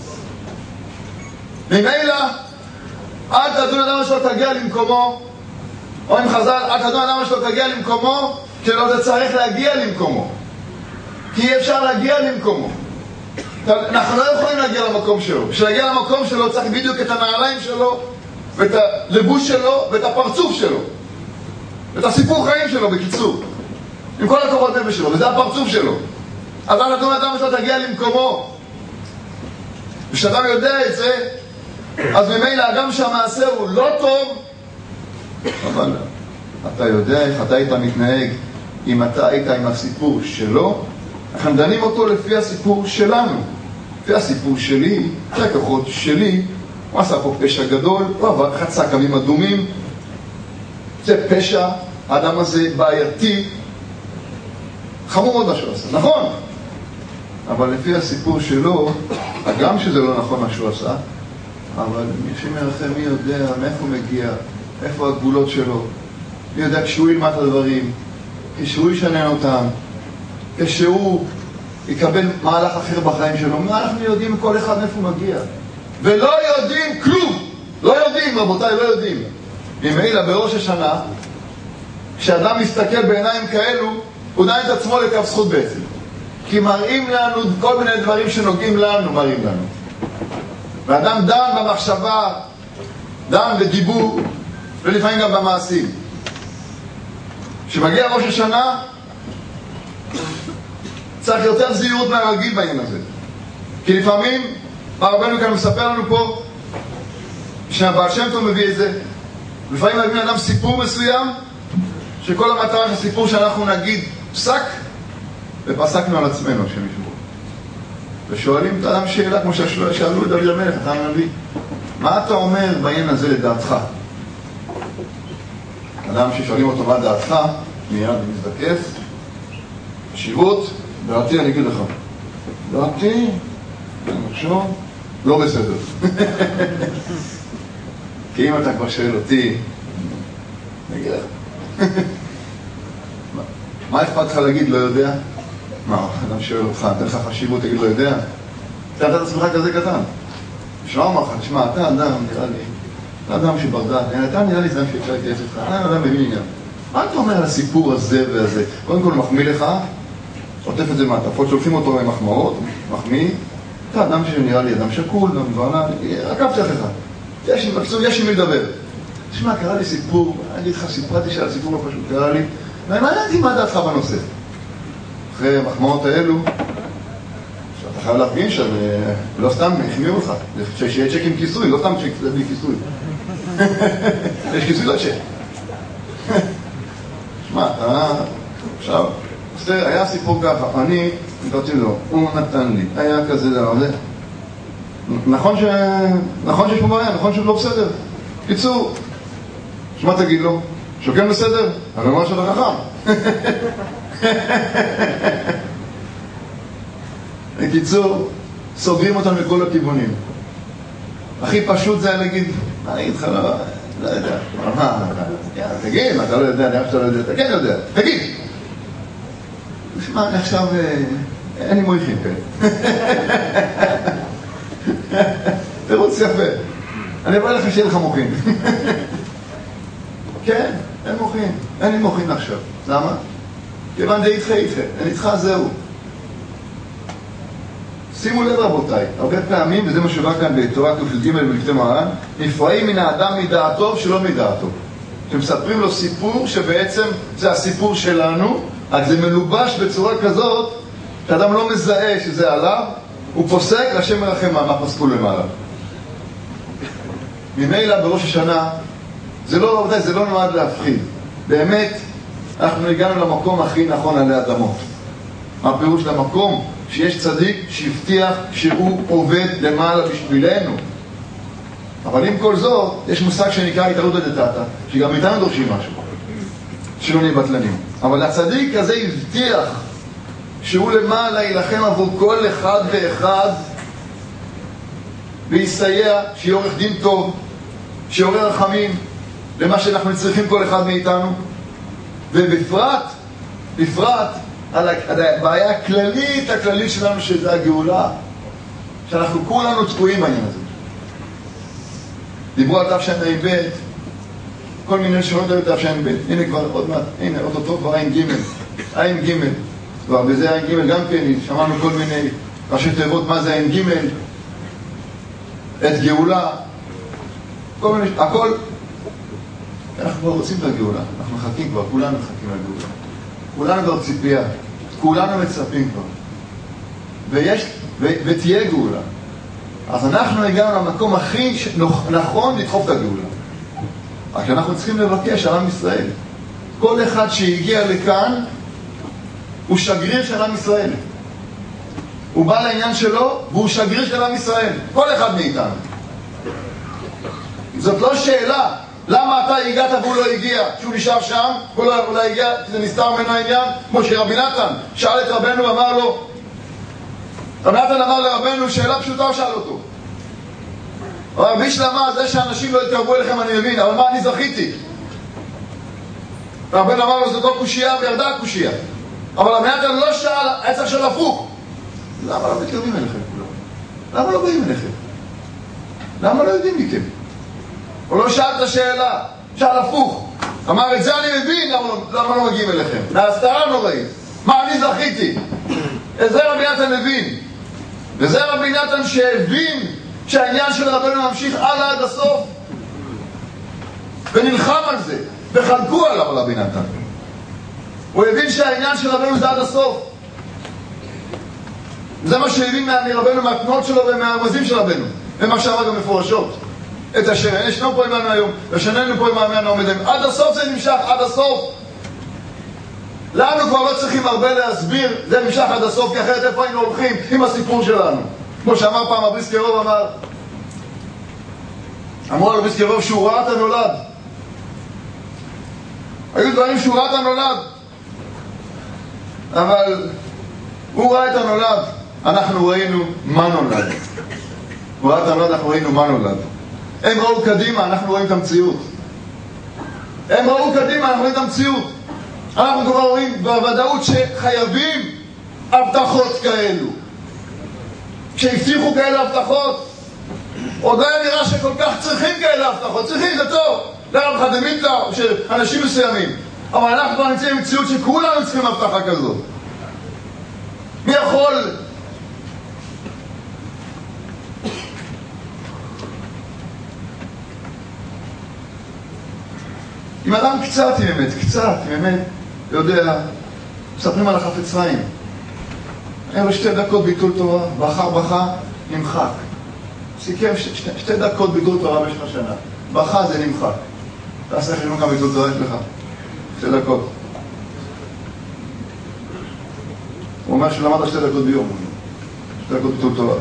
ממילא, עד תדון אדם שלו תגיע למקומו, או עם חז"ל, עד תדון אדם שלו תגיע למקומו, שלא זה צריך להגיע למקומו. כי אי אפשר להגיע למקומו. אנחנו לא יכולים להגיע למקום שלו. בשביל להגיע למקום שלו צריך בדיוק את הנעליים שלו, ואת הלבוש שלו, ואת הפרצוף שלו. ואת הסיפור חיים שלו, בקיצור. עם כל הכוחות נפש שלו, וזה הפרצוף שלו. אז עד תדון אדם שלו תגיע למקומו. ושאדם יודע את זה, אז ממילא גם שהמעשה הוא לא טוב, אבל אתה יודע איך אתה היית מתנהג אם אתה היית עם הסיפור שלו. אנחנו דנים אותו לפי הסיפור שלנו, לפי הסיפור שלי, לפי הכוחות שלי. הוא עשה פה פשע גדול, הוא עבר חצה קווים אדומים, זה פשע, האדם הזה בעייתי, חמור מאוד מה שהוא עשה, נכון, אבל לפי הסיפור שלו, גם שזה לא נכון מה שהוא עשה, אבל מי שמרחם, מי יודע מאיפה הוא מגיע, איפה הגבולות שלו, מי יודע כשהוא ילמד את הדברים, כשהוא ישנן אותם, כשהוא יקבל מהלך אחר בחיים שלו. מה אנחנו יודעים כל אחד מאיפה הוא מגיע? ולא יודעים כלום, לא יודעים רבותיי, לא יודעים. ממילא בראש השנה, כשאדם מסתכל בעיניים כאלו, הוא דן את עצמו לכף זכות בעצם, כי מראים לנו כל מיני דברים שנוגעים לנו, מראים לנו. ואדם דן במחשבה, דן בדיבור, ולפעמים גם במעשים. כשמגיע ראש השנה, צריך יותר זהירות מהרגיל בעניין הזה. כי לפעמים, רבנו כאן מספר לנו פה, שהבעל שם טוב מביא את זה, לפעמים מביא אדם סיפור מסוים, שכל המטרה של הסיפור שאנחנו נגיד פסק, ופסקנו על עצמנו, שמישהו. ושואלים את האדם שאלה, כמו ששאלו את דוד המלך, אתה מביא, מה אתה אומר בעניין הזה לדעתך? אדם ששואלים אותו מה דעתך, מיד מזדקף, שירות, דעתי אני אגיד לך. דעתי, אני חושב, לא בסדר. כי אם אתה כבר שואל אותי, אני אגיד לך. מה אכפת לך להגיד לא יודע? מה, אדם שואל אותך, נתן לך חשיבות, תגיד לא יודע? אתה נתן את עצמך כזה קטן. תשמע אומר לך, תשמע, אתה אדם, נראה לי, אתה אדם שברדעת, אתה נראה לי זה שאפשר להתייעץ איתך, אתה אדם מבין עניין. מה אתה אומר על הסיפור הזה והזה? קודם כל מחמיא לך, עוטף את זה מעטפות, שולפים אותו במחמאות, מחמיא, אתה אדם שנראה לי אדם שקול, גם דברנה, עקבתי אחריך, יש לי מקצוע, יש לי מי לדבר. תשמע, קרא לי סיפור, אני אגיד לך, סיפרתי שעל הסיפור לא פשוט, קרא לי, ואני מעניינתי מה דעתך בנושא. אחרי המחמאות האלו, שאתה חייב להפגין שם, לא סתם החמיאו לך, שיהיה צ'ק עם כיסוי, לא סתם צ'ק בלי כיסוי. יש כיסוי לא צ'ק. שמע, אתה, עכשיו, היה סיפור ככה, אני, נתתי לו, הוא נתן לי, היה כזה דבר, זה. נכון ש... נכון שיש פה בעיה, נכון שהוא לא בסדר. קיצור, שמה תגיד לו? שוקן בסדר? אני אומר שאתה חכם. בקיצור, סוגרים אותם מכל הכיוונים. הכי פשוט זה היה להגיד, אני אגיד לך, לא, לא יודע. מה, תגיד, מה, אתה לא יודע, אני חושב שאתה לא יודע. אתה כן יודע, תגיד. תשמע, אני עכשיו, אין לי מויכים כאלה. תירוץ יפה. אני אבוא לך שיהיה לך מוחין. כן, אין מוחין. אין לי מוחין עכשיו. למה? כיוון די איתך איתך. אני איתך זהו. שימו לב רבותיי, הרבה פעמים, וזה מה שבא כאן בתורה ק"ג בליקוטי מוהר"ן, נפרעים מן האדם מדעתו שלא מדעתו. שמספרים לו סיפור שבעצם זה הסיפור שלנו, רק זה מלובש בצורה כזאת שאדם לא מזהה שזה עליו, הוא פוסק והשם מרחם מה פסקו למעלה. ממילא בראש השנה, זה לא רבותיי, זה לא נועד להפחיד. באמת, אנחנו הגענו למקום הכי נכון עלי אדמות. מה הפירוש למקום? שיש צדיק שהבטיח שהוא עובד למעלה בשבילנו. אבל עם כל זאת, יש מושג שנקרא התערותא דתתא, שגם איתנו דורשים משהו, שלא נהיה בטלנים. אבל הצדיק הזה הבטיח שהוא למעלה ילחם עבור כל אחד ואחד ויסייע, שיהיה עורך דין טוב, שיעורר רחמים למה שאנחנו צריכים כל אחד מאיתנו. ובפרט, בפרט, על הבעיה הכללית, הכללית שלנו, שזה הגאולה, שאנחנו כולנו תקועים בעניין הזה. דיברו על תשע"ב, כל מיני שונות היו תשע"ב. הנה כבר עוד מעט, הנה עוד אותו כבר עין ג' עין ג' כבר בזה עין ג' גם כן, שמענו כל מיני ראשי תיבות מה זה עין ג', את גאולה, כל מיני, הכל. אנחנו כבר רוצים את הגאולה, אנחנו מחכים כבר, כולנו מחכים לגאולה. כולנו כבר ציפייה, כולנו מצפים כבר. ויש, ו, ותהיה גאולה. אז אנחנו הגענו למקום הכי נכון לדחוף את הגאולה. רק שאנחנו צריכים לבקש על עם ישראל. כל אחד שהגיע לכאן הוא שגריר של עם ישראל. הוא בא לעניין שלו והוא שגריר של עם ישראל. כל אחד מאיתנו. זאת לא שאלה למה אתה הגעת והוא לא הגיע, שהוא נשאר שם, הוא לא, לא הגיע, כי זה נסתר ממנו העניין, כמו שרבי נתן שאל את רבנו ואמר לו, רבי נתן אמר לרבנו, שאלה פשוטה הוא שאל אותו. אבל בשלמה זה שאנשים לא יתקרבו אליכם אני מבין, אבל מה אני זכיתי? רבנו אמר לו, זאת לא קושייה וירדה הקושייה. אבל רבי נתן לא שאל, היה צריך של הפוך. למה לא מתקרבים אליכם כולם? למה לא באים אליכם? למה לא יודעים מכם? הוא לא שאל את השאלה, שאל הפוך. אמר, את זה אני מבין, למה, למה לא מגיעים אליכם? מההסתרה נוראית. מה אני זכיתי? את זה רבי נתן מבין. וזה רבי נתן שהבין שהעניין של רבנו ממשיך הלאה עד הסוף. ונלחם על זה. וחלקו עליו רבי נתן. הוא הבין שהעניין של רבנו זה עד הסוף. זה מה שהבין מרבנו, מהתנועות שלו ומהרמזים של רבנו. ומה שאמר גם מפורשות. את אשר ישנו פה עמנו היום, ושננו פה עמנו עומדים. עד הסוף זה נמשך, עד הסוף. לנו כבר לא צריכים הרבה להסביר, זה נמשך עד הסוף, כי אחרת איפה היינו הולכים עם הסיפור שלנו. כמו שאמר פעם הבריסקרוב, אמר, אמרו על הבריסקרוב שהוא ראה את הנולד. היו דברים שהוא ראה את הנולד. אבל הוא ראה את הנולד, אנחנו ראינו מה נולד. הוא ראה את הנולד, אנחנו ראינו מה נולד. הם ראו קדימה, אנחנו רואים את המציאות. הם ראו קדימה, אנחנו רואים את המציאות. אנחנו כבר רואים בוודאות שחייבים הבטחות כאלו. כשהבטיחו כאלה הבטחות, עוד היה נראה שכל כך צריכים כאלה הבטחות. צריכים, זה טוב. לרב חדמיתא, שאנשים מסוימים. אבל אנחנו כבר נמצאים במציאות שכולנו צריכים הבטחה כזאת. מי יכול... אם אדם קצת, אם אמת, קצת, אם אמת, יודע, מספרים על החפץ חיים. היה לו שתי דקות ביטול תורה, בכה בכה, נמחק. סיכם ש- שתי, שתי דקות ביטול תורה במשך השנה. בכה זה נמחק. תעשה חינוך גם ביטול תורה יש לך. שתי דקות. הוא אומר שלמדת שתי דקות ביום. שתי דקות ביטול תורה.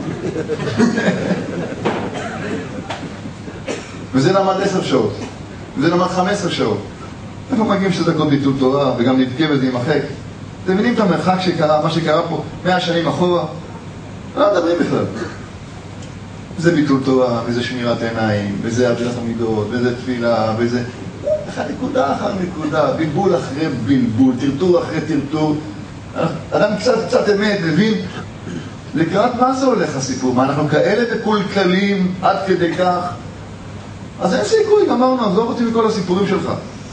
וזה למד עשר שעות. וזה למד חמש עשרה שעות. איפה מגיעים שתי דקות ביטול תורה, וגם נתקה וזה יימחק? אתם מבינים את המרחק שקרה, מה שקרה פה מאה שנים אחורה? לא מדברים בכלל. וזה ביטול תורה, וזה שמירת עיניים, וזה אבירת המידות, וזה תפילה, וזה... אחד נקודה אחר נקודה, בלבול אחרי בלבול, טרטור אחרי טרטור. אדם קצת קצת אמת, מבין לקראת מה זה הולך הסיפור? מה, אנחנו כאלה מקולקלים עד כדי כך? אז אין סיכוי, אמרנו, עזוב אותי מכל הסיפורים שלך.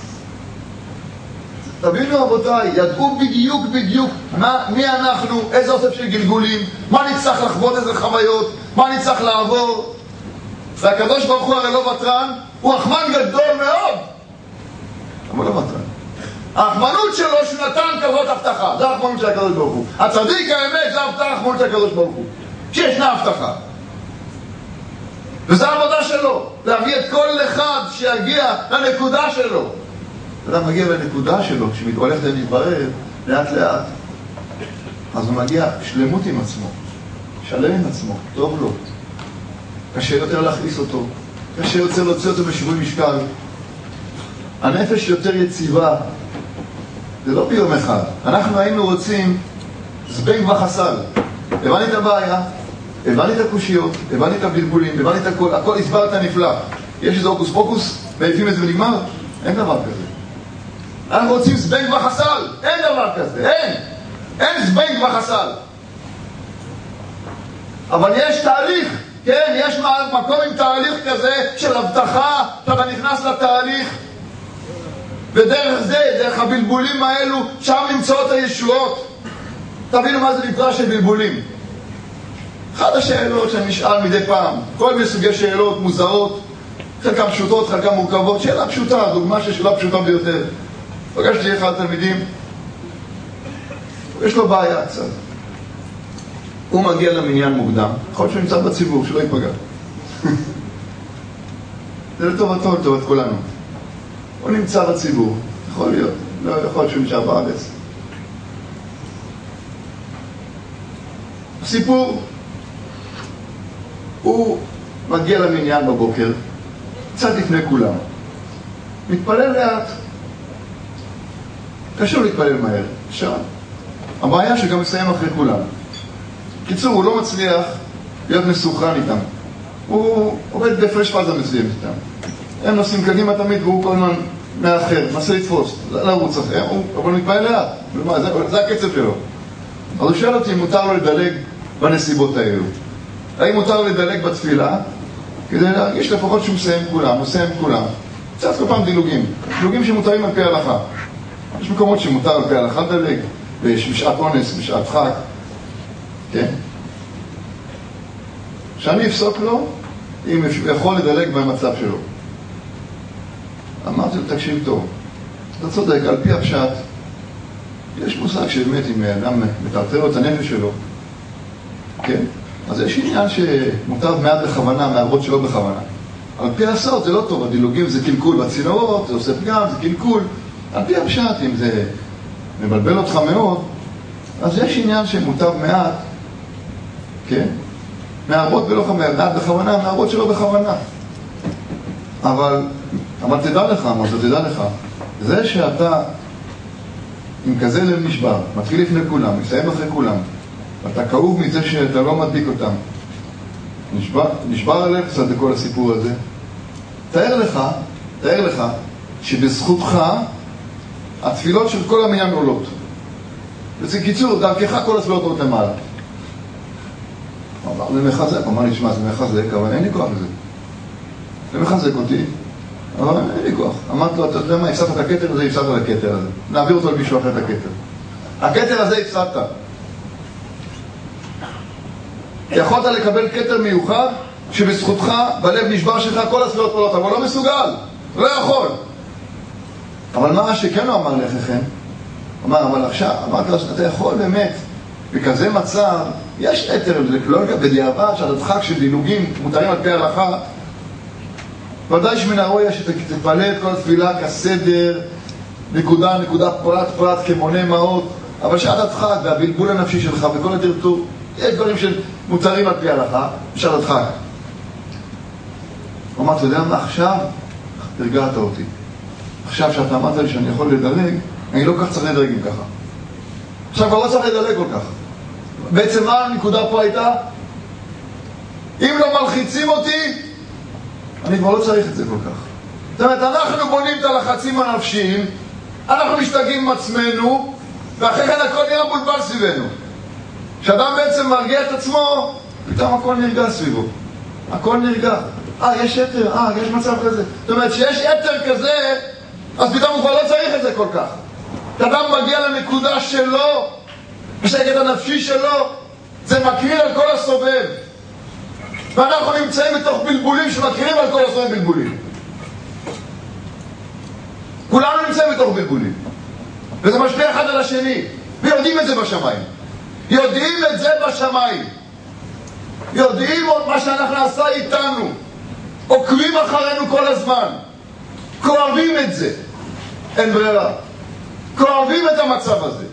תבינו רבותיי, ידעו בדיוק בדיוק מה, מי אנחנו, איזה אוסף של גלגולים, מה נצטרך לחוות, איזה חוויות, מה נצטרך לעבור. והקדוש ברוך הוא הרי לא ותרן, הוא רחמן גדול מאוד, אבל לא ותרן. הרחמנות שלו שנתן כזאת הבטחה, זה הרחמנות של הקדוש ברוך הוא. הצדיק האמת זה הרחמנות של הקדוש ברוך הוא, שישנה הבטחה. וזו העבודה שלו, להביא את כל אחד שיגיע לנקודה שלו. אדם מגיע לנקודה שלו, כשמתהולך ומתברר לאט לאט, אז הוא מגיע שלמות עם עצמו, שלם עם עצמו, טוב לו. קשה יותר להכניס אותו, קשה יותר להוציא אותו בשיווי משקל. הנפש יותר יציבה, זה לא ביום אחד. אנחנו היינו רוצים זבנג וחסל. הבנתי את הבעיה, הבנתי את הקושיות, הבנתי את הבלבולים, הבנתי את הכל, הכל הסברת נפלא. יש איזה אוקוס פוקוס, מעיפים את זה ונגמר? אין דבר כזה. אנחנו רוצים זבנג וחסל, אין דבר כזה, אין. אין זבנג וחסל. אבל יש תהליך, כן, יש מקום עם תהליך כזה של הבטחה, שאתה נכנס לתהליך, ודרך זה, דרך הבלבולים האלו, שם נמצאות הישועות. תבינו מה זה נקרא של בלבולים. אחת השאלות שאני נשאל מדי פעם, כל מיני סוגי שאלות מוזרות, חלקם פשוטות, חלקם מורכבות, שאלה פשוטה, דוגמה של שאלה פשוטה ביותר. פגשתי אחד התלמידים, יש לו בעיה קצת. הוא מגיע למניין מוקדם, יכול להיות שהוא נמצא בציבור, שלא ייפגע. זה לטובתו, לטובת כולנו. הוא נמצא בציבור, יכול להיות, לא יכול להיות שהוא נשאר בארץ. הסיפור, הוא מגיע למניין בבוקר, קצת לפני כולם. מתפלל לאט. קשור להתפלל מהר, אפשר. הבעיה שגם מסיים אחרי כולם. קיצור, הוא לא מצליח להיות מסוכן איתם. הוא עובד בהפרש פאזה מסוים איתם. הם נוסעים קדימה תמיד והוא כל הזמן מאחר, מנסה לתפוס, לרוץ אחר, אבל הוא מתפעל לאט. זה, זה הקצב שלו. אז הוא שואל אותי אם מותר לו לדלג בנסיבות האלו. האם מותר לדלג בתפילה? כדי להרגיש לפחות שהוא מסיים כולם, הוא מסיים כולם. קצת כל פעם דילוגים. דילוגים שמותרים על פי ההלכה. יש מקומות שמותר על פי ההלכה לדלג, בשעת אונס, בשעת חג. כן? שאני אפסוק לו, אם יכול לדלג במצב שלו. אמרתי לו, תקשיב טוב, אתה צודק, על פי הפשט, יש מושג שבאמת אם אדם מטרטר לו את הנפש שלו, כן? אז יש עניין שמותר מעט בכוונה, מערבות שלא בכוונה. על פי הסוד זה לא טוב, הדילוגים זה קלקול בצינורות, זה עושה פגם, זה קלקול. על פי הפשט, אם זה מבלבל אותך מאוד, אז יש עניין שמותר מעט, כן? מערבות ולא בכוונה, מעט בכוונה, מערבות שלא בכוונה. אבל, אבל תדע לך, מה זה תדע לך, זה שאתה עם כזה לב נשבר, מתחיל לפני כולם, מסיים אחרי כולם, ואתה כאוב מזה שאתה לא מדביק אותם, נשבר, נשבר הלב קצת בכל הסיפור הזה. תאר לך, תאר לך, שבזכותך התפילות של כל המניין עולות. וזה קיצור, דרכך כל התפילות עולות למעלה. הוא אמר, זה מחזק, הוא אמר לי, שמע, זה מחזק, אבל אין לי כוח לזה. זה מחזק אותי, אבל אין לי כוח. אמרתי לו, אתה יודע מה, הפסדת את הכתר הזה, הפסדת את הכתר הזה. נעביר אותו למישהו אחר את הכתר. הכתר הזה הפסדת. יכולת לקבל כתר מיוחד, שבזכותך, בלב נשבר שלך, כל התפילות עולות, אבל לא מסוגל, לא יכול. אבל מה שכן הוא אמר לכם, הוא אמר, אבל עכשיו, אמרת לו, אתה יכול באמת, בכזה מצב, יש יתר, לא בדיעבד, שהדחק של דילוגים מותרים על פי ההלכה, ודאי שמן הרויה שתפעלה את כל התפילה כסדר, נקודה, נקודה, פרט, פרט, כמונה מעות, אבל שעד הדחק והבלבול הנפשי שלך וכל הדרטור, יש דברים שמותרים על פי ההלכה, שעד הדחק. הוא אמר, אתה יודע מה, עכשיו הרגעת אותי. עכשיו שאתה אמרת לי שאני יכול לדלג, אני לא כך צריך לדלג עם ככה. עכשיו כבר לא צריך לדלג כל כך. בעצם מה הנקודה פה הייתה? אם לא מלחיצים אותי, אני כבר לא צריך את זה כל כך. זאת אומרת, אנחנו בונים את הלחצים הנפשיים, אנחנו משתגעים עם עצמנו, ואחרי כן הכל נראה בולבל סביבנו. כשאדם בעצם מרגיע את עצמו, פתאום הכל נרגע סביבו. הכל נרגע. אה, יש יתר, אה, יש מצב כזה. זאת אומרת, שיש יתר כזה, אז פתאום הוא כבר לא צריך את זה כל כך. כשאדם מגיע לנקודה שלו, בשקט הנפשי שלו, זה מקריר על כל הסובב. ואנחנו נמצאים בתוך בלבולים שמקרירים על כל הסובב בלבולים. כולנו נמצאים בתוך בלבולים. וזה משפיע אחד על השני. ויודעים את זה בשמיים. יודעים את זה בשמיים. יודעים מה שאנחנו נעשה איתנו. עוקבים אחרינו כל הזמן. כואבים את זה. אין ברירה. כואבים את המצב הזה.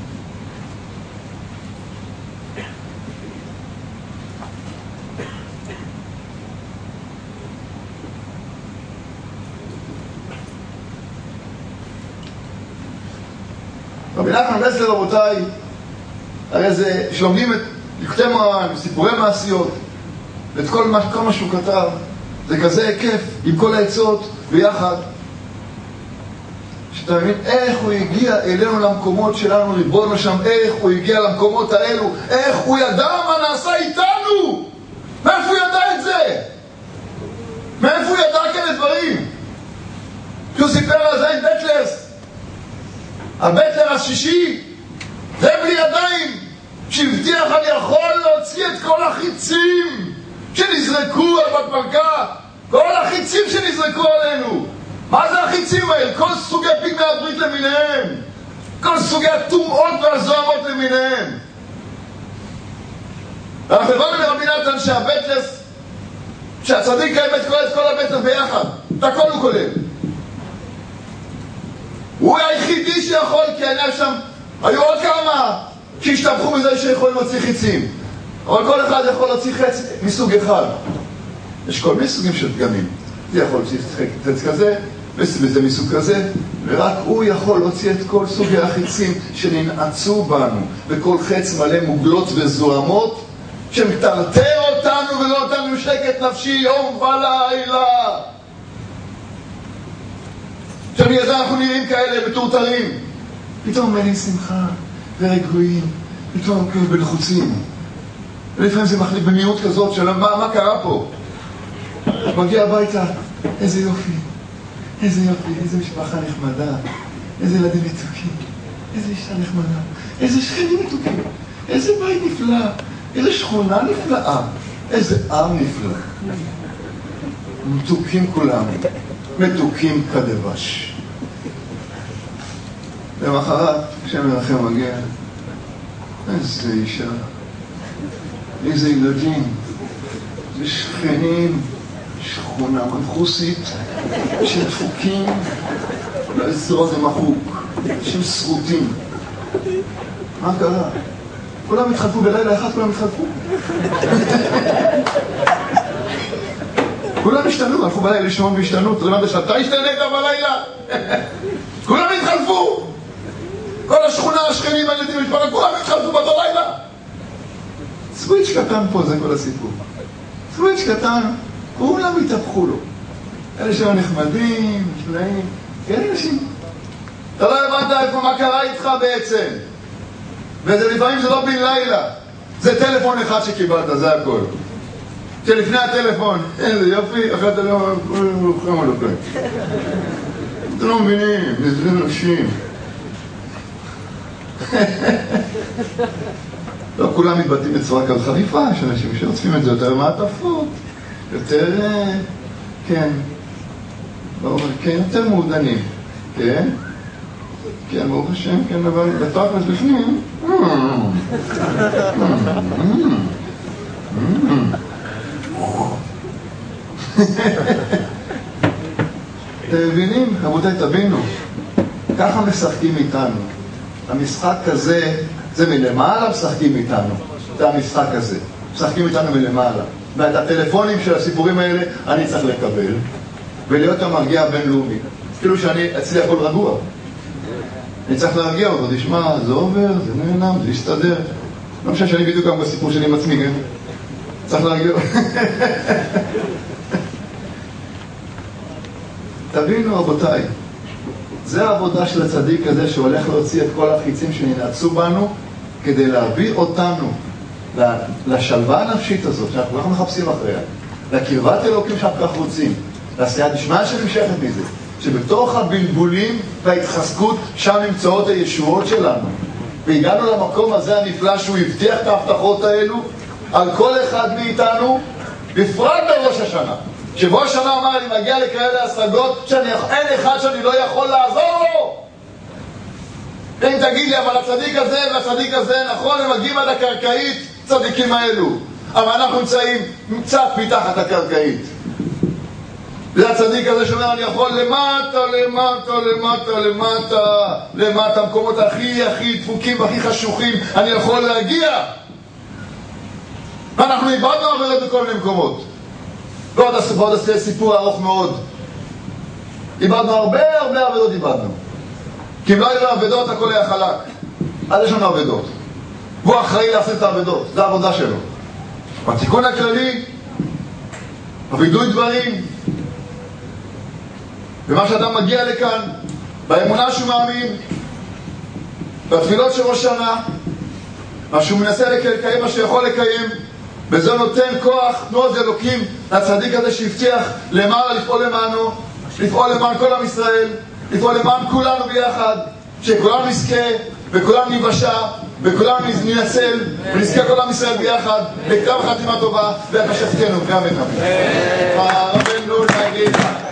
רבי נחמן ברסלר, רבותיי, הרי זה שלומדים את לקטי מוהר"ן, סיפורי מעשיות, את כל מה, כל מה שהוא כתב, זה כזה היקף עם כל העצות ביחד, שאתה מבין איך הוא הגיע אלינו למקומות שלנו, ריבונו שם, איך הוא הגיע למקומות האלו, איך הוא ידע מה נעשה איתנו, מאיפה הוא ידע את זה? מאיפה הוא ידע כאלה דברים? שהוא סיפר על זה עם בטלרס, הבטלר השישי, זה בלי ידיים, שהבטיח אני יכול להוציא את כל החיצים שנזרקו על בת מלכה, כל החיצים שנזרקו עלינו. מה זה החיצים האלה? כל סוגי פגמי הברית למיניהם, כל סוגי הטומאות והזוהמות למיניהם. אנחנו הבנו לרבי נתן שהבטלר, שהצדיק האמת כולל את כל הבטלר ביחד, את הכל הוא כולל. הוא היחידי שיכול, כי היה שם, היו עוד כמה שהשתבחו מזה שיכולים להוציא חיצים, אבל כל אחד יכול להוציא חץ מסוג אחד. יש כל מיני סוגים של פגמים. זה יכול להוציא חץ כזה, וזה מסוג כזה, ורק הוא יכול להוציא את כל סוגי החיצים שננעצו בנו, וכל חץ מלא מוגלות וזוהמות שמטרטר אותנו ולא אותנו שקט נפשי יום ולילה. שבגלל אנחנו נראים כאלה מטורטרים, פתאום מלאים שמחה ורגועים, פתאום כאילו בלחוצים, ולפעמים זה מחליט במהירות כזאת של מה, מה קרה פה? מגיע הביתה, איזה יופי, איזה יופי, איזה משפחה נחמדה, איזה ילדים מתוקים, איזה אישה נחמדה, איזה שכנים מתוקים, איזה בית נפלא, איזה שכונה נפלאה, איזה עם נפלא. מתוקים כולם, מתוקים כדבש. למחרת, כשם מרחם מגיע, איזה אישה, איזה ילדים, איזה שכנים, שכונה מנחוסית, שדפוקים, לאזור זה מחוק, שהם שרוטים. מה קרה? כולם התחלפו בלילה אחד, כולם התחלפו. כולם השתנו, הלכו בלילה לישון והשתנו, אתה יודע שאתה השתנית בלילה? כולם התחלפו. כל השכונה, השכנים, הילדים, המשפחה, כולם התחלפו באותו לילה. סוויץ' קטן פה, זה כל הסיפור. סוויץ' קטן, כולם התהפכו לו. אלה שהיו נחמדים, נפלאים, כן אנשים. אתה לא הבנת איפה מה קרה איתך בעצם. וזה לפעמים זה לא בן לילה. זה טלפון אחד שקיבלת, זה הכל. שלפני הטלפון, איזה יופי, אחרי הטלפון, הוא חם על הפה. אתם לא מבינים, זה אנשים. לא כולם מתבטאים בצורה כזו חריפה, יש אנשים שרוצפים את זה יותר מעטפות, יותר, כן, כן, יותר מעודנים, כן, כן, ברוך השם, כן, אבל בתכלס בפנים, אתם מבינים? רבותיי, תבינו, ככה משחקים איתנו. המשחק הזה, זה מלמעלה משחקים איתנו. זה המשחק הזה. משחקים איתנו מלמעלה. ואת הטלפונים של הסיפורים האלה אני צריך לקבל, ולהיות המרגיע הבינלאומי. כאילו שאני אצלי הכל רגוע. אני צריך להרגיע אותו, תשמע, זה עובר, זה נהנם, זה יסתדר. לא משנה שאני בדיוק גם בסיפור שלי עם עצמי, כן? צריך להגיד. תבינו רבותיי, זה העבודה של הצדיק הזה שהולך להוציא את כל החיצים שננעצו בנו כדי להביא אותנו לשלווה הנפשית הזאת שאנחנו לא מחפשים אחריה, לקרבת אלוקים שאנחנו כך רוצים, לעשייה דשמיא שנמשכת מזה, שבתוך הבלבולים וההתחזקות שם נמצאות הישועות שלנו, והגענו למקום הזה הנפלא שהוא הבטיח את ההבטחות האלו על כל אחד מאיתנו, בפרט בראש השנה, שבו השנה אמר אני מגיע לכאלה השגות שאין אחד שאני לא יכול לעזור לו. אם תגיד לי אבל הצדיק הזה והצדיק הזה, נכון הם מגיעים עד הקרקעית צדיקים האלו, אבל אנחנו נמצאים קצת מתחת הקרקעית. זה הצדיק הזה שאומר אני יכול למטה, למטה, למטה, למטה, למטה, המקומות הכי הכי דפוקים והכי חשוכים אני יכול להגיע. ואנחנו איבדנו עבירות בכל מיני מקומות. ועוד עושה סיפור ארוך מאוד. איבדנו הרבה הרבה עבודות איבדנו. כי אם לא היו עבודות הכל היה חלק. אז יש לנו עבודות. והוא אחראי לעשות את העבודות. זה העבודה שלו. בתיקון הכללי, בווידוי דברים, ומה שאדם מגיע לכאן, באמונה שהוא מאמין, בתפילות של ראש שנה, מה שהוא מנסה לקיים, מה שיכול לקיים, וזה נותן כוח, תנועות אלוקים לצדיק הזה שהבטיח למעלה לפעול למענו, לפעול למען כל עם ישראל, לפעול למען כולנו ביחד, שכולנו נזכה וכולנו נבשע וכולנו ננצל ונזכה כל עם ישראל ביחד לכתב חתימה טובה והקשתנו גם את נביא. רבנו נגיד